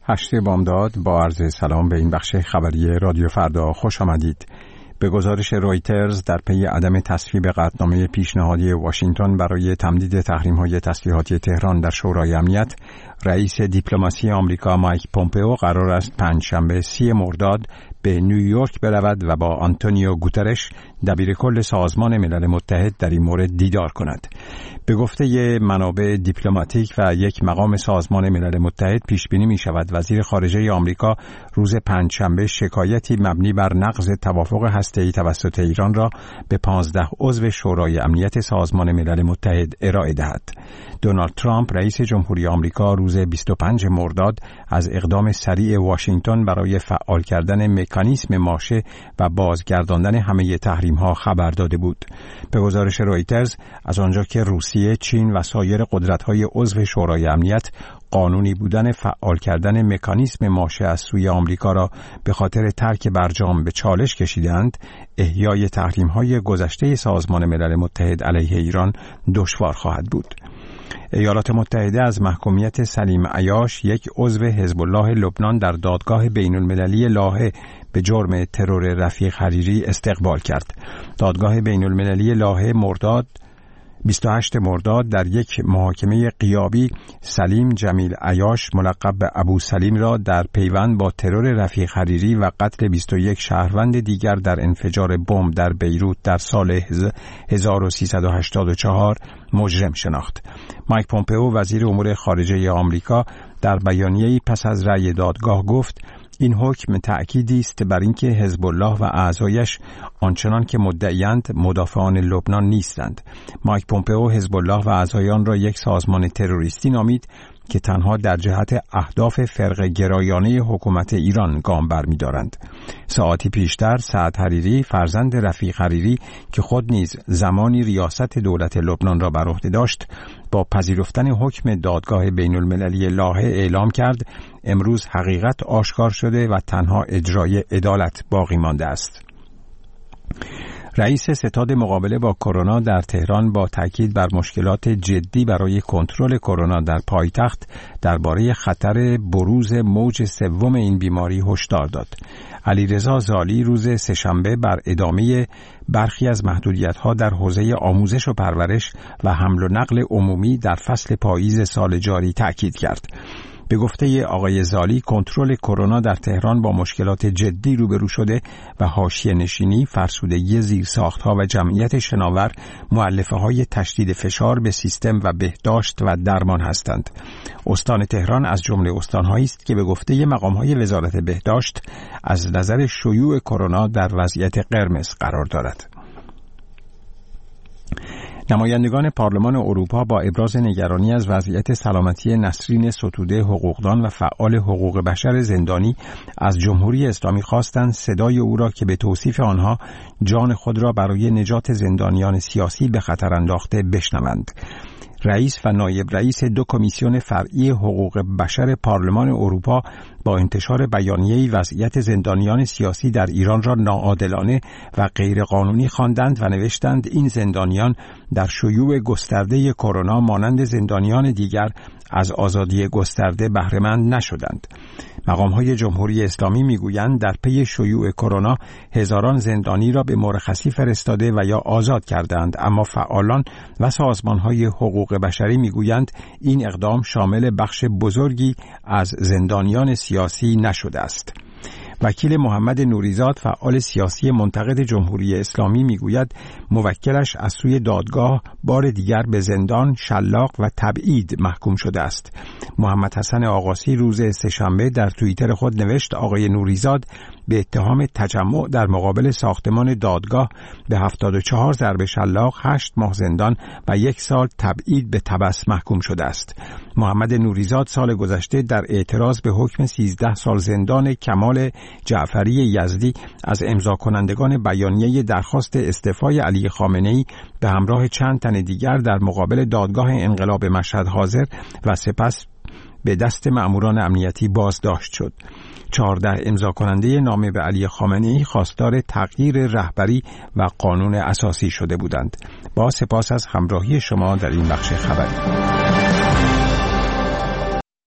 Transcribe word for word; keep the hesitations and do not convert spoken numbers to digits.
هشت بامداد با عرض سلام به این بخش خبری رادیو فردا خوش آمدید. به گزارش رویترز در پی عدم تصویب قطعنامه پیشنهادی واشنگتن برای تمدید تحریم‌های تسلیحاتی تهران در شورای امنیت، رئیس دیپلماسی آمریکا مایک پومپئو قرار است پنجشنبه سی مرداد به نیویورک برود و با آنتونیو گوترش دبیرکل سازمان ملل متحد در این مورد دیدار کند. به گفته منابع دیپلماتیک و یک مقام سازمان ملل متحد پیش بینی می شود وزیر خارجه آمریکا روز پنجشنبه شکایتی مبنی بر نقض توافق هسته‌ای توسط ایران را به پانزده عضو شورای امنیت سازمان ملل متحد ارائه دهد. دونالد ترامپ رئیس جمهوری آمریکا روز بیست و پنجم مرداد از اقدام سریع واشنگتن برای فعال کردن مکانیسم ماشه و بازگرداندن همه تحریم‌ها خبر داده بود. به گزارش رویترز از آنجا که روسیه، چین و سایر قدرت‌های عضو شورای امنیت قانونی بودن فعال کردن مکانیسم ماشه از سوی آمریکا را به خاطر ترک برجام به چالش کشیدند، احیای تحریم‌های گذشته سازمان ملل متحد علیه ایران دشوار خواهد بود. ایالات متحده از محکومیت سلیم عیاش، یک عضو حزب الله لبنان، در دادگاه بین المللی لاهه به جرم ترور رفیق حریری استقبال کرد. دادگاه بین المللی لاهه مرداد بیست و هشتم مرداد در یک محاکمه غیابی سلیم جمیل عیاش ملقب به ابو سلیم را در پیوند با ترور رفیق حریری و قتل بیست و یک شهروند دیگر در انفجار بمب در بیروت در سال هزار و سیصد و هشتاد و چهار مجرم شناخت. مایک پومپئو وزیر امور خارجه آمریکا در بیانیه‌ای پس از رأی دادگاه گفت این حکم تأکیدی است بر اینکه حزب الله و اعضایش آنچنان که مدعیند مدافعان لبنان نیستند. مایک پومپئو حزب الله و اعضایان را یک سازمان تروریستی نامید که تنها در جهت اهداف فرقه گرایانه حکومت ایران گام برمی‌دارند. ساعتی پیشتر سعد حریری، فرزند رفیق حریری که خود نیز زمانی ریاست دولت لبنان را بر عهده داشت، با پذیرفتن حکم دادگاه بین المللی لاهه اعلام کرد امروز حقیقت آشکار شده و تنها اجرای عدالت باقی مانده است. رئیس ستاد مقابله با کرونا در تهران با تاکید بر مشکلات جدی برای کنترل کرونا در پایتخت درباره خطر بروز موج سوم این بیماری هشدار داد. علیرضا زالی روز سه‌شنبه بر ادامه برخی از محدودیت‌ها در حوزه آموزش و پرورش و حمل و نقل عمومی در فصل پاییز سال جاری تاکید کرد. به گفته آقای زالی، کنترل کرونا در تهران با مشکلات جدی روبرو شده و حاشیه نشینی، فرسودگی زیرساخت‌ها و جمعیت شناور مؤلفه‌های تشدید فشار به سیستم و بهداشت و درمان هستند. استان تهران از جمله استان‌هایی است که به گفته مقام‌های وزارت بهداشت از نظر شیوع کرونا در وضعیت قرمز قرار دارد. نمایندگان پارلمان اروپا با ابراز نگرانی از وضعیت سلامتی نسرین ستوده، حقوقدان و فعال حقوق بشر زندانی، از جمهوری اسلامی خواستند صدای او را که به توصیف آنها جان خود را برای نجات زندانیان سیاسی به خطر انداخته بشنوند. رئیس و نایب رئیس دو کمیسیون فرعی حقوق بشر پارلمان اروپا با انتشار بیانیه‌ای وضعیت زندانیان سیاسی در ایران را ناعادلانه و غیرقانونی خواندند و نوشتند این زندانیان در شیوع گسترده کرونا مانند زندانیان دیگر از آزادی گسترده بهره‌مند نشدند. مقام‌های جمهوری اسلامی می‌گویند در پی شیوع کرونا هزاران زندانی را به مرخصی فرستاده و یا آزاد کردند، اما فعالان و سازمان‌های حقوق بشری می‌گویند این اقدام شامل بخش بزرگی از زندانیان سیاسی نشده است. وکیل محمد نوریزاد، فعال سیاسی منتقد جمهوری اسلامی، میگوید موکلش از سوی دادگاه بار دیگر به زندان، شلاق و تبعید محکوم شده است. محمد حسن آقاسی روز سه‌شنبه در توییتر خود نوشت آقای نوریزاد به اتهام تجمع در مقابل ساختمان دادگاه به هفتاد و چهار ضرب شلاق، هشت ماه زندان و یک سال تبعید به تبس محکوم شده است. محمد نوریزاد سال گذشته در اعتراض به حکم سیزده سال زندان کمال جعفری یزدی از امضا کنندگان بیانیه درخواست استعفای علی خامنه‌ای به همراه چند تن دیگر در مقابل دادگاه انقلاب مشهد حاضر و سپس به دست مأموران امنیتی بازداشت شد. چهارده امضا کننده نامه به علی خامنه‌ای خواستار تغییر رهبری و قانون اساسی شده بودند. با سپاس از همراهی شما در این بخش خبری.